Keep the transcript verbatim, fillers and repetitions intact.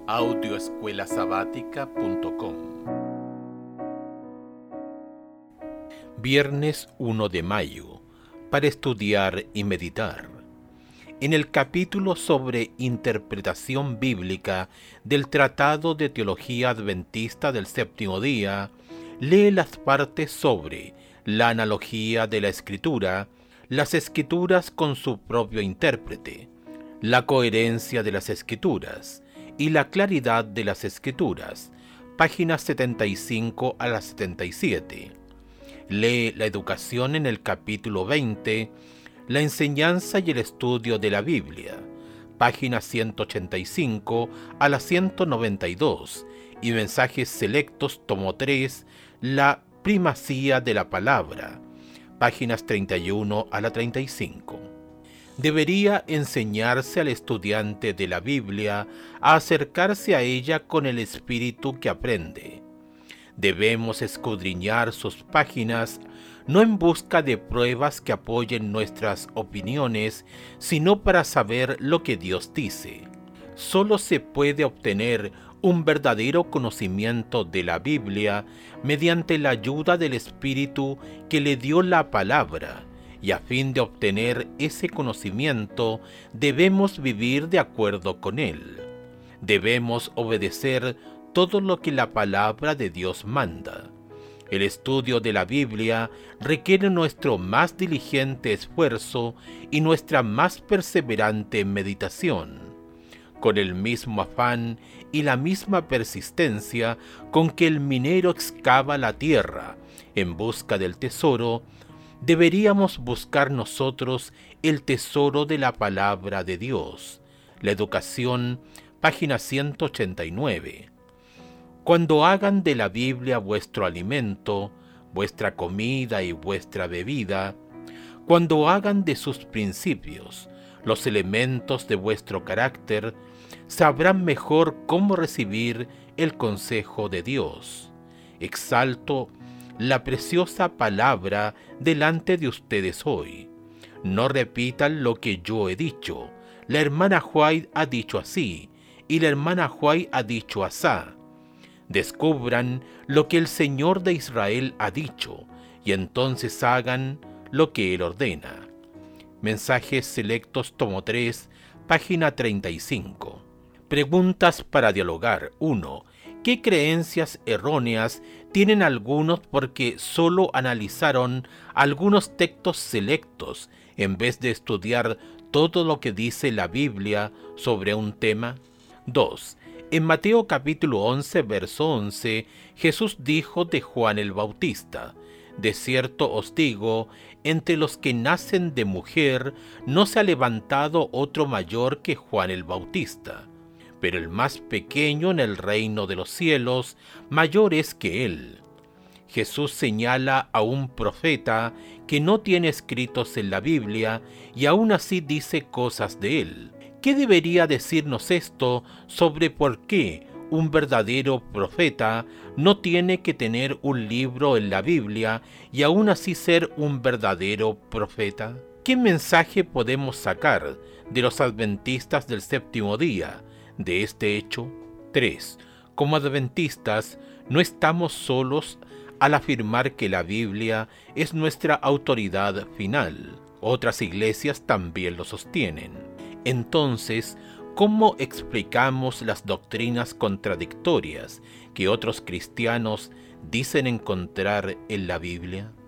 audio escuela sabática punto com. Viernes primero de mayo, para estudiar y meditar. En el capítulo sobre interpretación bíblica del Tratado de Teología Adventista del Séptimo Día, lee las partes sobre la analogía de la Escritura, las Escrituras con su propio intérprete, la coherencia de las Escrituras y la claridad de las Escrituras, páginas setenta y cinco a la setenta y siete. Lee la educación en el capítulo veinte, la enseñanza y el estudio de la Biblia, páginas ciento ochenta y cinco a la ciento noventa y dos, y mensajes selectos, tomo tres, la primacía de la palabra, páginas treinta y uno a la treinta y cinco. Debería enseñarse al estudiante de la Biblia a acercarse a ella con el espíritu que aprende. Debemos escudriñar sus páginas no en busca de pruebas que apoyen nuestras opiniones, sino para saber lo que Dios dice. Solo se puede obtener un verdadero conocimiento de la Biblia mediante la ayuda del Espíritu que le dio la palabra, y a fin de obtener ese conocimiento debemos vivir de acuerdo con él. Debemos obedecer todo lo que la palabra de Dios manda. El estudio de la Biblia requiere nuestro más diligente esfuerzo y nuestra más perseverante meditación. Con el mismo afán y la misma persistencia con que el minero excava la tierra en busca del tesoro, deberíamos buscar nosotros el tesoro de la palabra de Dios. La educación, página ciento ochenta y nueve. Cuando hagan de la Biblia vuestro alimento, vuestra comida y vuestra bebida, cuando hagan de sus principios los elementos de vuestro carácter, sabrán mejor cómo recibir el consejo de Dios. Exalto la preciosa palabra delante de ustedes hoy. No repitan lo que yo he dicho. La hermana White ha dicho así, y la hermana White ha dicho asá. Descubran lo que el Señor de Israel ha dicho, y entonces hagan lo que Él ordena. Mensajes selectos, tomo tres, página treinta y cinco. Preguntas para dialogar. uno. ¿Qué creencias erróneas tienen algunos porque solo analizaron algunos textos selectos en vez de estudiar todo lo que dice la Biblia sobre un tema? dos. En Mateo capítulo once, verso once, Jesús dijo de Juan el Bautista: de cierto os digo, entre los que nacen de mujer no se ha levantado otro mayor que Juan el Bautista, pero el más pequeño en el reino de los cielos mayor es que él. Jesús señala a un profeta que no tiene escritos en la Biblia y aún así dice cosas de él. ¿Qué debería decirnos esto sobre por qué un verdadero profeta no tiene que tener un libro en la Biblia y aún así ser un verdadero profeta? ¿Qué mensaje podemos sacar de los adventistas del séptimo día de este hecho? tres. Como adventistas, no estamos solos al afirmar que la Biblia es nuestra autoridad final. Otras iglesias también lo sostienen. Entonces, ¿cómo explicamos las doctrinas contradictorias que otros cristianos dicen encontrar en la Biblia?